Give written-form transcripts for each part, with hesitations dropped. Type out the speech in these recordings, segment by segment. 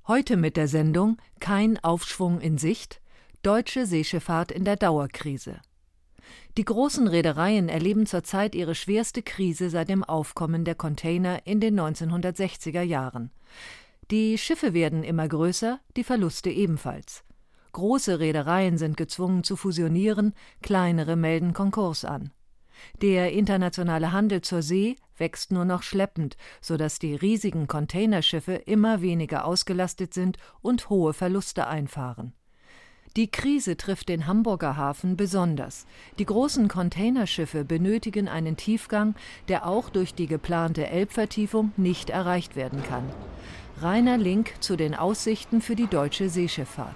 Heute mit der Sendung Kein Aufschwung in Sicht – Deutsche Seeschifffahrt in der Dauerkrise. Die großen Reedereien erleben zurzeit ihre schwerste Krise seit dem Aufkommen der Container in den 1960er Jahren. Die Schiffe werden immer größer, die Verluste ebenfalls. Große Reedereien sind gezwungen zu fusionieren, kleinere melden Konkurs an. Der internationale Handel zur See wächst nur noch schleppend, sodass die riesigen Containerschiffe immer weniger ausgelastet sind und hohe Verluste einfahren. Die Krise trifft den Hamburger Hafen besonders. Die großen Containerschiffe benötigen einen Tiefgang, der auch durch die geplante Elbvertiefung nicht erreicht werden kann. Reiner Link zu den Aussichten für die deutsche Seeschifffahrt.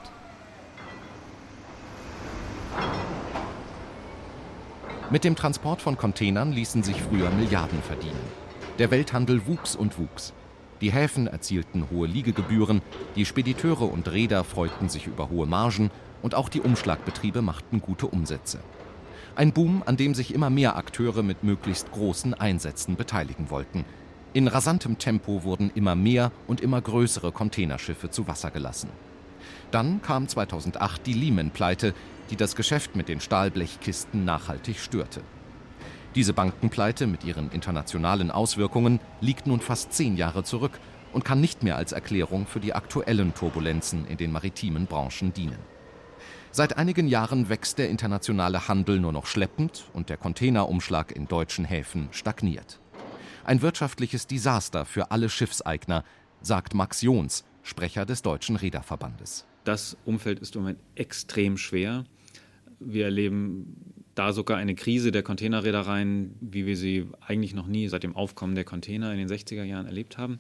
Mit dem Transport von Containern ließen sich früher Milliarden verdienen. Der Welthandel wuchs und wuchs. Die Häfen erzielten hohe Liegegebühren, die Spediteure und Reeder freuten sich über hohe Margen und auch die Umschlagbetriebe machten gute Umsätze. Ein Boom, an dem sich immer mehr Akteure mit möglichst großen Einsätzen beteiligen wollten. In rasantem Tempo wurden immer mehr und immer größere Containerschiffe zu Wasser gelassen. Dann kam 2008 die Lehman-Pleite, die das Geschäft mit den Stahlblechkisten nachhaltig störte. Diese Bankenpleite mit ihren internationalen Auswirkungen liegt nun fast 10 Jahre zurück und kann nicht mehr als Erklärung für die aktuellen Turbulenzen in den maritimen Branchen dienen. Seit einigen Jahren wächst der internationale Handel nur noch schleppend und der Containerumschlag in deutschen Häfen stagniert. Ein wirtschaftliches Desaster für alle Schiffseigner, sagt Max Johns, Sprecher des Deutschen Reederverbandes. Das Umfeld ist im Moment extrem schwer. Wir erleben da sogar eine Krise der Containerreedereien, wie wir sie eigentlich noch nie seit dem Aufkommen der Container in den 60er Jahren erlebt haben.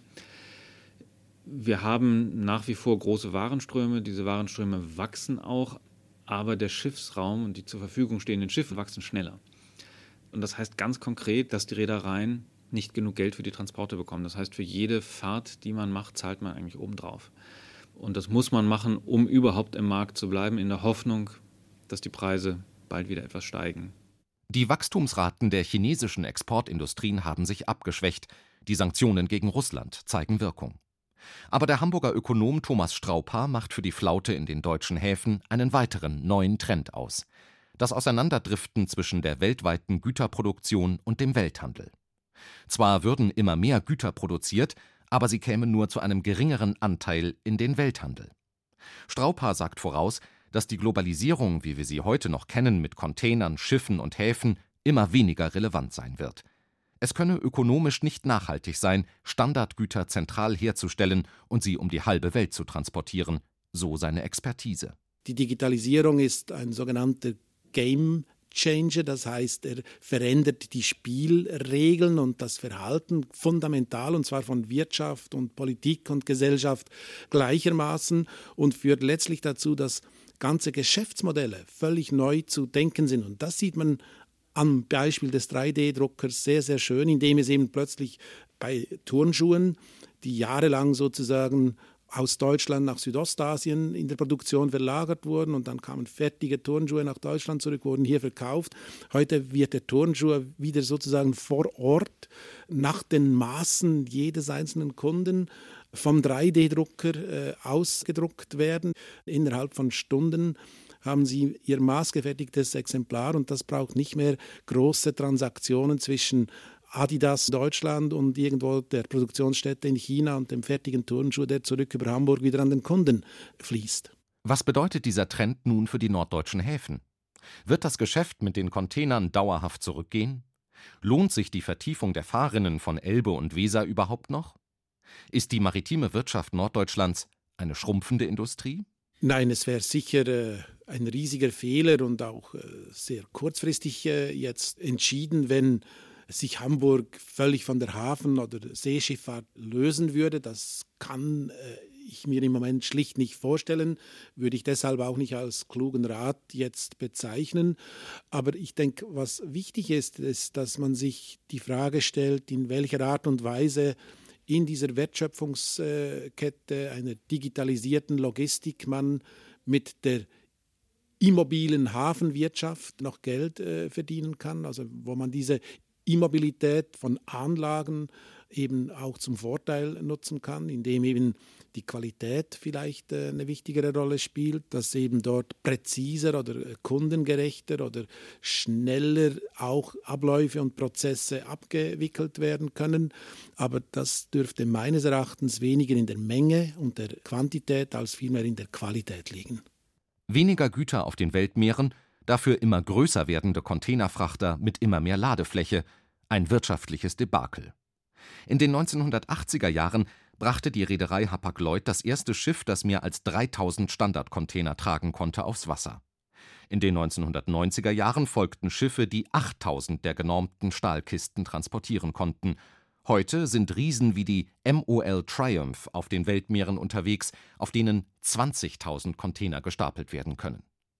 Wir haben nach wie vor große Warenströme. Diese Warenströme wachsen auch, aber der Schiffsraum und die zur Verfügung stehenden Schiffe wachsen schneller. Und das heißt ganz konkret, dass die Reedereien nicht genug Geld für die Transporte bekommen. Das heißt, für jede Fahrt, die man macht, zahlt man eigentlich obendrauf. Und das muss man machen, um überhaupt im Markt zu bleiben, in der Hoffnung, dass die Preise bald wieder etwas steigen. Die Wachstumsraten der chinesischen Exportindustrien haben sich abgeschwächt. Die Sanktionen gegen Russland zeigen Wirkung. Aber der Hamburger Ökonom Thomas Straubhaar macht für die Flaute in den deutschen Häfen einen weiteren neuen Trend aus: das Auseinanderdriften zwischen der weltweiten Güterproduktion und dem Welthandel. Zwar würden immer mehr Güter produziert, aber sie kämen nur zu einem geringeren Anteil in den Welthandel. Straubhaar sagt voraus, dass die Globalisierung, wie wir sie heute noch kennen, mit Containern, Schiffen und Häfen, immer weniger relevant sein wird. Es könne ökonomisch nicht nachhaltig sein, Standardgüter zentral herzustellen und sie um die halbe Welt zu transportieren, so seine Expertise. Die Digitalisierung ist ein sogenannter Game Changer, das heißt, er verändert die Spielregeln und das Verhalten fundamental, und zwar von Wirtschaft und Politik und Gesellschaft gleichermaßen, und führt letztlich dazu, dass ganze Geschäftsmodelle völlig neu zu denken sind. Und das sieht man am Beispiel des 3D-Druckers sehr, sehr schön, indem es eben plötzlich bei Turnschuhen, die jahrelang sozusagen aus Deutschland nach Südostasien in der Produktion verlagert wurden, und dann kamen fertige Turnschuhe nach Deutschland zurück, wurden hier verkauft. Heute wird der Turnschuh wieder sozusagen vor Ort nach den Maßen jedes einzelnen Kunden vom 3D-Drucker ausgedruckt werden. Innerhalb von Stunden haben Sie Ihr maßgefertigtes Exemplar, und das braucht nicht mehr große Transaktionen zwischen Adidas Deutschland und irgendwo der Produktionsstätte in China und dem fertigen Turnschuh, der zurück über Hamburg wieder an den Kunden fließt. Was bedeutet dieser Trend nun für die norddeutschen Häfen? Wird das Geschäft mit den Containern dauerhaft zurückgehen? Lohnt sich die Vertiefung der Fahrrinnen von Elbe und Weser überhaupt noch? Ist die maritime Wirtschaft Norddeutschlands eine schrumpfende Industrie? Nein, es wäre sicher ein riesiger Fehler und auch sehr kurzfristig jetzt entschieden, wenn sich Hamburg völlig von der Hafen- oder Seeschifffahrt lösen würde. Das kann ich mir im Moment schlicht nicht vorstellen, würde ich deshalb auch nicht als klugen Rat jetzt bezeichnen. Aber ich denke, was wichtig ist, ist, dass man sich die Frage stellt, in welcher Art und Weise in dieser Wertschöpfungskette einer digitalisierten Logistik man mit der immobilen Hafenwirtschaft noch Geld verdienen kann, also wo man diese Immobilität von Anlagen eben auch zum Vorteil nutzen kann, indem eben die Qualität vielleicht eine wichtigere Rolle spielt, dass eben dort präziser oder kundengerechter oder schneller auch Abläufe und Prozesse abgewickelt werden können. Aber das dürfte meines Erachtens weniger in der Menge und der Quantität als vielmehr in der Qualität liegen. Weniger Güter auf den Weltmeeren, dafür immer größer werdende Containerfrachter mit immer mehr Ladefläche, ein wirtschaftliches Debakel. In den 1980er Jahren brachte die Reederei Hapag-Lloyd das erste Schiff, das mehr als 3000 Standardcontainer tragen konnte, aufs Wasser. In den 1990er Jahren folgten Schiffe, die 8000 der genormten Stahlkisten transportieren konnten. Heute sind Riesen wie die MOL Triumph auf den Weltmeeren unterwegs, auf denen 20.000 Container gestapelt werden können.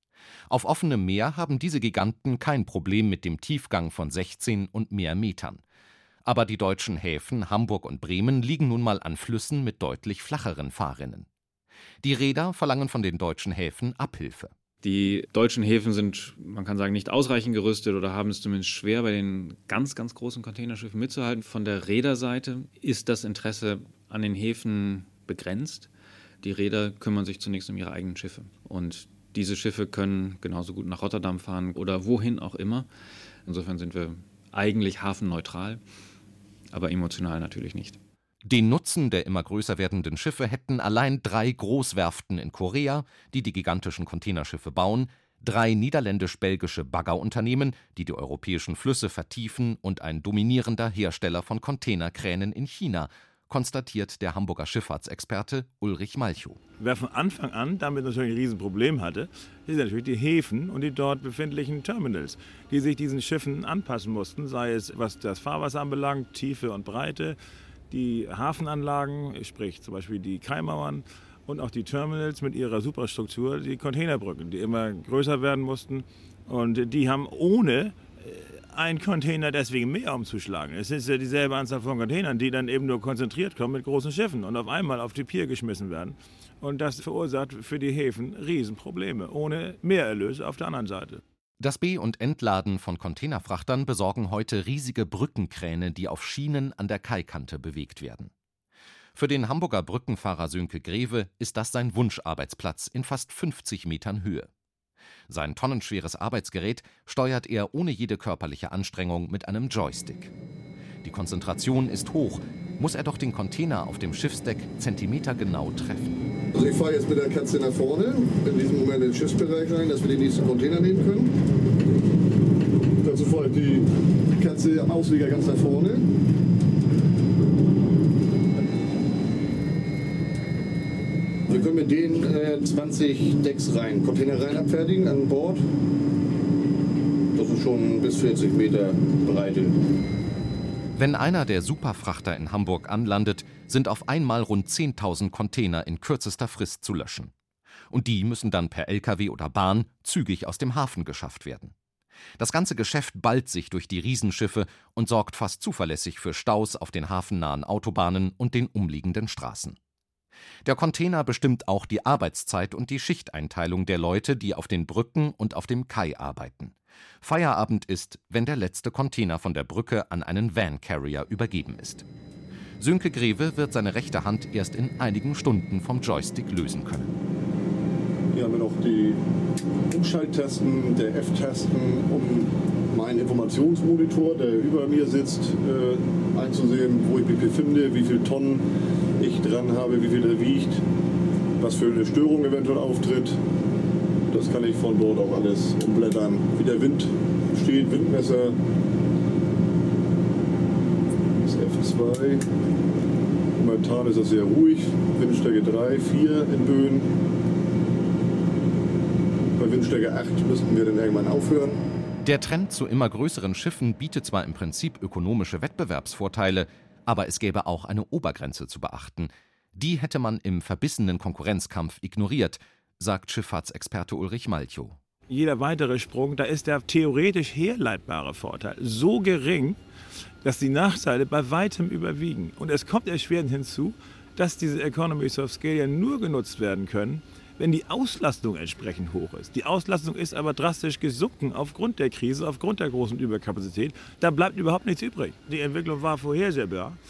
Auf offenem Meer haben diese Giganten kein Problem mit dem Tiefgang von 16 und mehr Metern. Aber die deutschen Häfen Hamburg und Bremen liegen nun mal an Flüssen mit deutlich flacheren Fahrrinnen. Die Reeder verlangen von den deutschen Häfen Abhilfe. Die deutschen Häfen sind, man kann sagen, nicht ausreichend gerüstet oder haben es zumindest schwer, bei den ganz, ganz großen Containerschiffen mitzuhalten. Von der Reederseite ist das Interesse an den Häfen begrenzt. Die Reeder kümmern sich zunächst um ihre eigenen Schiffe. Und diese Schiffe können genauso gut nach Rotterdam fahren oder wohin auch immer. Insofern sind wir eigentlich hafenneutral, aber emotional natürlich nicht. Den Nutzen der immer größer werdenden Schiffe hätten allein 3 Großwerften in Korea, die die gigantischen Containerschiffe bauen, 3 niederländisch-belgische Baggerunternehmen, die europäischen Flüsse vertiefen, und ein dominierender Hersteller von Containerkränen in China, konstatiert der Hamburger Schifffahrtsexperte Ulrich Malchow. Wer von Anfang an damit natürlich ein Riesenproblem hatte, sind natürlich die Häfen und die dort befindlichen Terminals, die sich diesen Schiffen anpassen mussten, sei es was das Fahrwasser anbelangt, Tiefe und Breite, die Hafenanlagen, sprich zum Beispiel die Kaimauern und auch die Terminals mit ihrer Superstruktur, die Containerbrücken, die immer größer werden mussten. Und die haben ohne einen Container deswegen mehr umzuschlagen. Es ist ja dieselbe Anzahl von Containern, die dann eben nur konzentriert kommen mit großen Schiffen und auf einmal auf die Pier geschmissen werden. Und das verursacht für die Häfen Riesenprobleme, ohne Mehrerlös auf der anderen Seite. Das Be- und Entladen von Containerfrachtern besorgen heute riesige Brückenkräne, die auf Schienen an der Kaikante bewegt werden. Für den Hamburger Brückenfahrer Sönke Greve ist das sein Wunscharbeitsplatz in fast 50 Metern Höhe. Sein tonnenschweres Arbeitsgerät steuert er ohne jede körperliche Anstrengung mit einem Joystick. Die Konzentration ist hoch, muss er doch den Container auf dem Schiffsdeck zentimetergenau treffen. Also ich fahre jetzt mit der Katze nach vorne, in diesem Moment in den Schiffsbereich rein, dass wir den nächsten Container nehmen können. Dazu folgt die Katze am Auslieger ganz nach vorne. Wir können mit denen 20 Decksreihen, Containerreihen abfertigen an Bord. Das ist schon bis 40 Meter Breite. Wenn einer der Superfrachter in Hamburg anlandet, sind auf einmal rund 10.000 Container in kürzester Frist zu löschen. Und die müssen dann per LKW oder Bahn zügig aus dem Hafen geschafft werden. Das ganze Geschäft ballt sich durch die Riesenschiffe und sorgt fast zuverlässig für Staus auf den hafennahen Autobahnen und den umliegenden Straßen. Der Container bestimmt auch die Arbeitszeit und die Schichteinteilung der Leute, die auf den Brücken und auf dem Kai arbeiten. Feierabend ist, wenn der letzte Container von der Brücke an einen Van-Carrier übergeben ist. Sönke Greve wird seine rechte Hand erst in einigen Stunden vom Joystick lösen können. Hier haben wir noch die Umschalttasten, der F-Tasten, um meinen Informationsmonitor, der über mir sitzt, einzusehen, wo ich mich befinde, wie viele Tonnen ich dran habe, wie viel er wiegt, was für eine Störung eventuell auftritt. Das kann ich von dort auch alles umblättern. Wie der Wind steht, Windmesser, das F2. Momentan ist es sehr ruhig, Windstärke 3, 4 in Böen. Bei Windstärke 8 müssten wir dann irgendwann aufhören. Der Trend zu immer größeren Schiffen bietet zwar im Prinzip ökonomische Wettbewerbsvorteile, aber es gäbe auch eine Obergrenze zu beachten. Die hätte man im verbissenen Konkurrenzkampf ignoriert, sagt Schifffahrtsexperte Ulrich Malchow. Jeder weitere Sprung, da ist der theoretisch herleitbare Vorteil so gering, dass die Nachteile bei weitem überwiegen. Und es kommt erschwerend hinzu, dass diese Economies of Scale ja nur genutzt werden können, wenn die Auslastung entsprechend hoch ist. Die Auslastung ist aber drastisch gesunken aufgrund der Krise, aufgrund der großen Überkapazität. Da bleibt überhaupt nichts übrig. Die Entwicklung war vorhersehbar.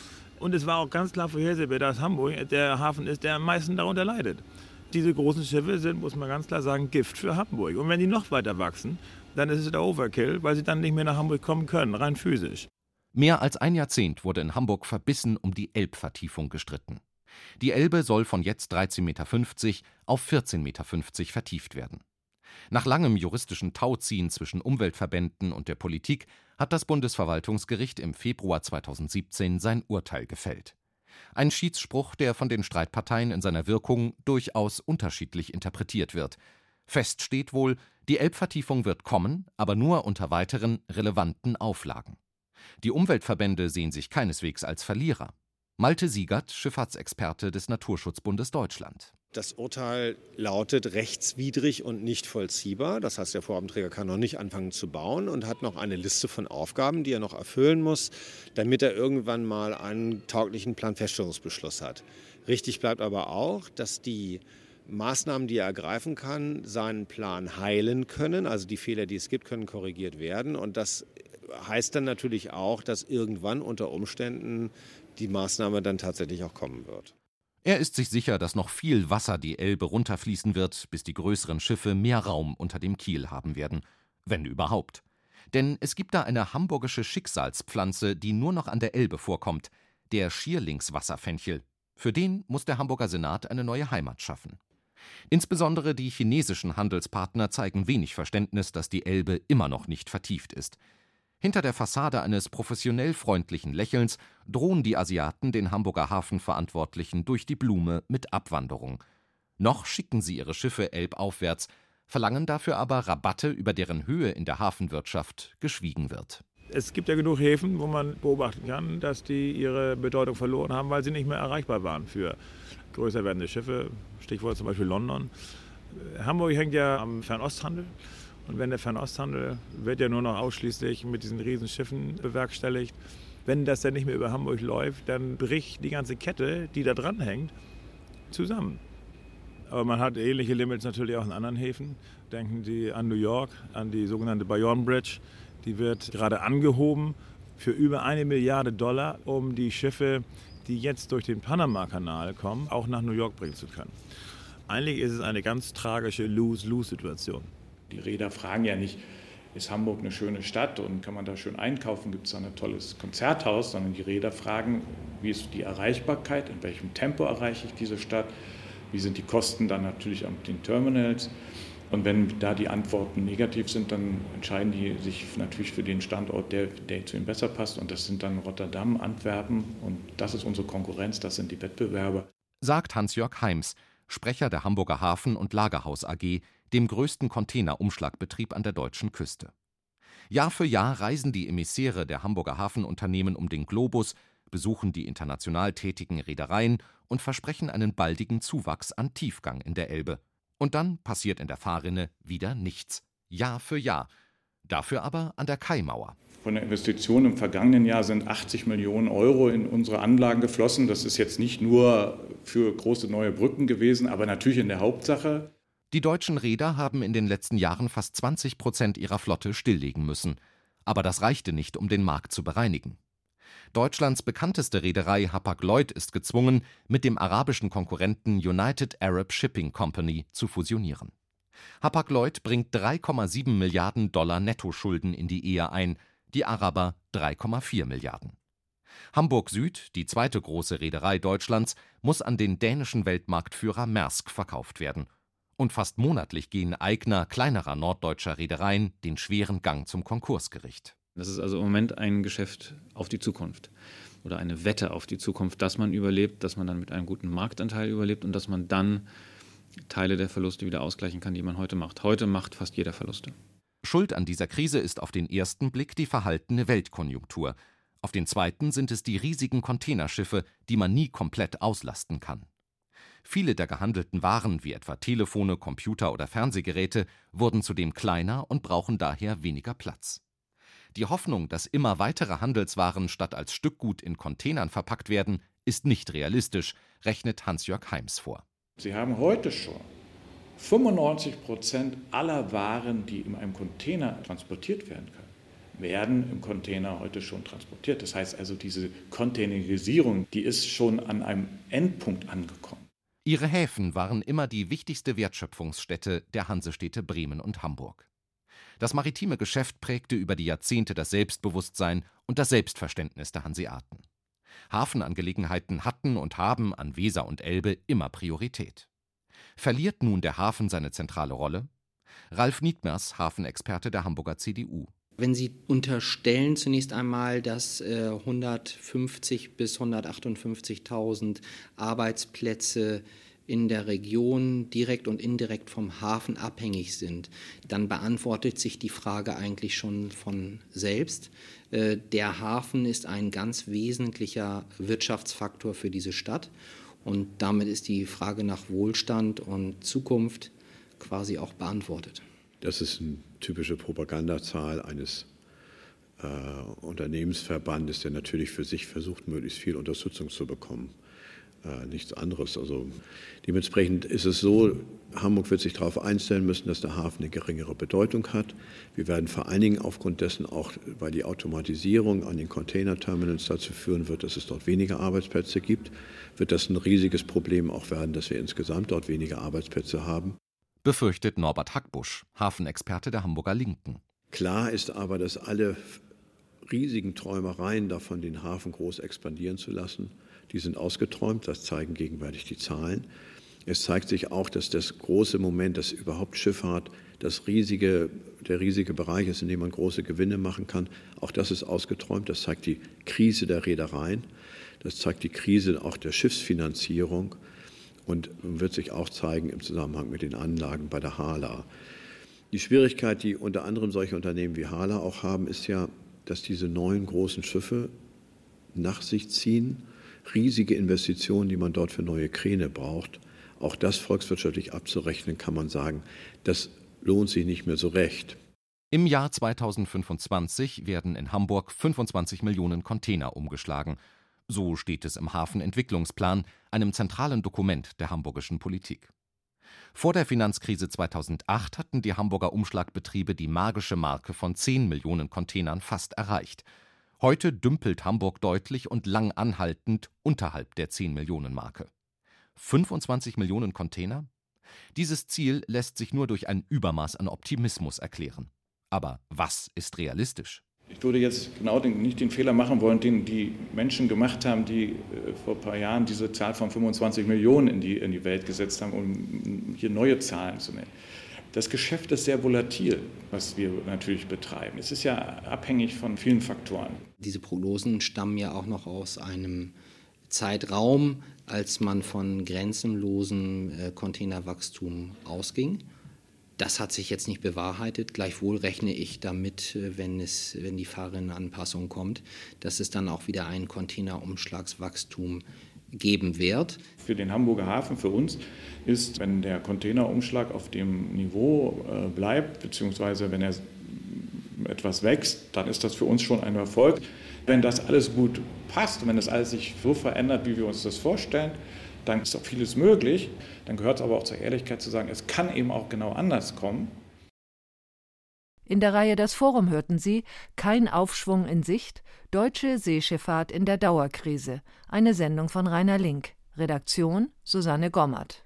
Und es war auch ganz klar vorhersehbar, dass Hamburg der Hafen ist, der am meisten darunter leidet. Diese großen Schiffe sind, muss man ganz klar sagen, Gift für Hamburg. Und wenn die noch weiter wachsen, dann ist es der Overkill, weil sie dann nicht mehr nach Hamburg kommen können, rein physisch. Mehr als ein Jahrzehnt wurde in Hamburg verbissen um die Elbvertiefung gestritten. Die Elbe soll von jetzt 13,50 Meter auf 14,50 Meter vertieft werden. Nach langem juristischen Tauziehen zwischen Umweltverbänden und der Politik hat das Bundesverwaltungsgericht im Februar 2017 sein Urteil gefällt. Ein Schiedsspruch, der von den Streitparteien in seiner Wirkung durchaus unterschiedlich interpretiert wird. Fest steht wohl, die Elbvertiefung wird kommen, aber nur unter weiteren relevanten Auflagen. Die Umweltverbände sehen sich keineswegs als Verlierer. Malte Siegert, Schifffahrtsexperte des Naturschutzbundes Deutschland. Das Urteil lautet rechtswidrig und nicht vollziehbar. Das heißt, der Vorhabenträger kann noch nicht anfangen zu bauen und hat noch eine Liste von Aufgaben, die er noch erfüllen muss, damit er irgendwann mal einen tauglichen Planfeststellungsbeschluss hat. Richtig bleibt aber auch, dass die Maßnahmen, die er ergreifen kann, seinen Plan heilen können. Also die Fehler, die es gibt, können korrigiert werden. Und das heißt dann natürlich auch, dass irgendwann unter Umständen die Maßnahme dann tatsächlich auch kommen wird. Er ist sich sicher, dass noch viel Wasser die Elbe runterfließen wird, bis die größeren Schiffe mehr Raum unter dem Kiel haben werden. Wenn überhaupt. Denn es gibt da eine hamburgische Schicksalspflanze, die nur noch an der Elbe vorkommt, der Schierlingswasserfenchel. Für den muss der Hamburger Senat eine neue Heimat schaffen. Insbesondere die chinesischen Handelspartner zeigen wenig Verständnis, dass die Elbe immer noch nicht vertieft ist. Hinter der Fassade eines professionell freundlichen Lächelns drohen die Asiaten den Hamburger Hafenverantwortlichen durch die Blume mit Abwanderung. Noch schicken sie ihre Schiffe elbaufwärts, verlangen dafür aber Rabatte, über deren Höhe in der Hafenwirtschaft geschwiegen wird. Es gibt ja genug Häfen, wo man beobachten kann, dass die ihre Bedeutung verloren haben, weil sie nicht mehr erreichbar waren für größer werdende Schiffe. Stichwort zum Beispiel London. Hamburg hängt ja am Fernosthandel. Und wenn der Fernosthandel wird ja nur noch ausschließlich mit diesen Riesenschiffen bewerkstelligt. Wenn das dann nicht mehr über Hamburg läuft, dann bricht die ganze Kette, die da dran hängt, zusammen. Aber man hat ähnliche Limits natürlich auch in anderen Häfen. Denken Sie an New York, an die sogenannte Bayonne Bridge. Die wird gerade angehoben für über $1 Milliarde, um die Schiffe, die jetzt durch den Panama-Kanal kommen, auch nach New York bringen zu können. Eigentlich ist es eine ganz tragische Lose-Lose-Situation. Die Reeder fragen ja nicht, ist Hamburg eine schöne Stadt und kann man da schön einkaufen, gibt es da ein tolles Konzerthaus, sondern die Reeder fragen, wie ist die Erreichbarkeit, in welchem Tempo erreiche ich diese Stadt, wie sind die Kosten dann natürlich an den Terminals. Und wenn da die Antworten negativ sind, dann entscheiden die sich natürlich für den Standort, der zu ihnen besser passt. Und das sind dann Rotterdam, Antwerpen und das ist unsere Konkurrenz, das sind die Wettbewerber. Sagt Hans-Jörg Heims, Sprecher der Hamburger Hafen- und Lagerhaus AG, dem größten Containerumschlagbetrieb an der deutschen Küste. Jahr für Jahr reisen die Emissäre der Hamburger Hafenunternehmen um den Globus, besuchen die international tätigen Reedereien und versprechen einen baldigen Zuwachs an Tiefgang in der Elbe. Und dann passiert in der Fahrrinne wieder nichts. Jahr für Jahr. Dafür aber an der Kaimauer. Von der Investition im vergangenen Jahr sind 80 Millionen Euro in unsere Anlagen geflossen. Das ist jetzt nicht nur für große neue Brücken gewesen, aber natürlich in der Hauptsache. Die deutschen Reeder haben in den letzten Jahren fast 20% ihrer Flotte stilllegen müssen. Aber das reichte nicht, um den Markt zu bereinigen. Deutschlands bekannteste Reederei Hapag-Lloyd ist gezwungen, mit dem arabischen Konkurrenten United Arab Shipping Company zu fusionieren. Hapag-Lloyd bringt $3,7 Milliarden Nettoschulden in die Ehe ein, die Araber 3,4 Milliarden. Hamburg Süd, die zweite große Reederei Deutschlands, muss an den dänischen Weltmarktführer Maersk verkauft werden. Und fast monatlich gehen Eigner kleinerer norddeutscher Reedereien den schweren Gang zum Konkursgericht. Das ist also im Moment ein Geschäft auf die Zukunft oder eine Wette auf die Zukunft, dass man überlebt, dass man dann mit einem guten Marktanteil überlebt und dass man dann Teile der Verluste wieder ausgleichen kann, die man heute macht. Heute macht fast jeder Verluste. Schuld an dieser Krise ist auf den ersten Blick die verhaltene Weltkonjunktur. Auf den zweiten sind es die riesigen Containerschiffe, die man nie komplett auslasten kann. Viele der gehandelten Waren, wie etwa Telefone, Computer oder Fernsehgeräte, wurden zudem kleiner und brauchen daher weniger Platz. Die Hoffnung, dass immer weitere Handelswaren statt als Stückgut in Containern verpackt werden, ist nicht realistisch, rechnet Hans-Jörg Heims vor. Sie haben heute schon 95% aller Waren, die in einem Container transportiert werden können, werden im Container heute schon transportiert. Das heißt also, diese Containerisierung, die ist schon an einem Endpunkt angekommen. Ihre Häfen waren immer die wichtigste Wertschöpfungsstätte der Hansestädte Bremen und Hamburg. Das maritime Geschäft prägte über die Jahrzehnte das Selbstbewusstsein und das Selbstverständnis der Hanseaten. Hafenangelegenheiten hatten und haben an Weser und Elbe immer Priorität. Verliert nun der Hafen seine zentrale Rolle? Ralf Nietmers, Hafenexperte der Hamburger CDU. Wenn Sie unterstellen zunächst einmal, dass 150.000 bis 158.000 Arbeitsplätze in der Region direkt und indirekt vom Hafen abhängig sind, dann beantwortet sich die Frage eigentlich schon von selbst. Der Hafen ist ein ganz wesentlicher Wirtschaftsfaktor für diese Stadt und damit ist die Frage nach Wohlstand und Zukunft quasi auch beantwortet. Das ist eine typische Propagandazahl eines Unternehmensverbandes, der natürlich für sich versucht, möglichst viel Unterstützung zu bekommen. Nichts anderes. Also dementsprechend ist es so, Hamburg wird sich darauf einstellen müssen, dass der Hafen eine geringere Bedeutung hat. Wir werden vor allen Dingen aufgrund dessen auch, weil die Automatisierung an den Containerterminals dazu führen wird, dass es dort weniger Arbeitsplätze gibt, wird das ein riesiges Problem auch werden, dass wir insgesamt dort weniger Arbeitsplätze haben. Befürchtet Norbert Hackbusch, Hafenexperte der Hamburger Linken. Klar ist aber, dass alle riesigen Träumereien davon, den Hafen groß expandieren zu lassen, die sind ausgeträumt, das zeigen gegenwärtig die Zahlen. Es zeigt sich auch, dass das große Moment, dass überhaupt Schifffahrt der riesige Bereich ist, in dem man große Gewinne machen kann, auch das ist ausgeträumt. Das zeigt die Krise der Reedereien, das zeigt die Krise auch der Schiffsfinanzierung und wird sich auch zeigen im Zusammenhang mit den Anlagen bei der HHLA. Die Schwierigkeit, die unter anderem solche Unternehmen wie HHLA auch haben, ist ja, dass diese neuen großen Schiffe nach sich ziehen, riesige Investitionen, die man dort für neue Kräne braucht. Auch das volkswirtschaftlich abzurechnen, kann man sagen, das lohnt sich nicht mehr so recht. Im Jahr 2025 werden in Hamburg 25 Millionen Container umgeschlagen. So steht es im Hafenentwicklungsplan, einem zentralen Dokument der hamburgischen Politik. Vor der Finanzkrise 2008 hatten die Hamburger Umschlagbetriebe die magische Marke von 10 Millionen Containern fast erreicht. Heute dümpelt Hamburg deutlich und lang anhaltend unterhalb der 10-Millionen-Marke. 25 Millionen Container? Dieses Ziel lässt sich nur durch ein Übermaß an Optimismus erklären. Aber was ist realistisch? Ich würde jetzt genau nicht den Fehler machen wollen, den die Menschen gemacht haben, die vor ein paar Jahren diese Zahl von 25 Millionen in die Welt gesetzt haben, um hier neue Zahlen zu nennen. Das Geschäft ist sehr volatil, was wir natürlich betreiben. Es ist ja abhängig von vielen Faktoren. Diese Prognosen stammen ja auch noch aus einem Zeitraum, als man von grenzenlosem Containerwachstum ausging. Das hat sich jetzt nicht bewahrheitet. Gleichwohl rechne ich damit, wenn die Fahrrinnenanpassung kommt, dass es dann auch wieder ein Containerumschlagswachstum geben wird. Für den Hamburger Hafen, für uns, ist, wenn der Containerumschlag auf dem Niveau bleibt, beziehungsweise wenn er etwas wächst, dann ist das für uns schon ein Erfolg. Wenn das alles gut passt und wenn das alles sich so verändert, wie wir uns das vorstellen, dann ist auch vieles möglich. Dann gehört es aber auch zur Ehrlichkeit zu sagen, es kann eben auch genau anders kommen. In der Reihe Das Forum hörten Sie Kein Aufschwung in Sicht, deutsche Seeschifffahrt in der Dauerkrise, eine Sendung von Rainer Link. Redaktion Susanne Gommert.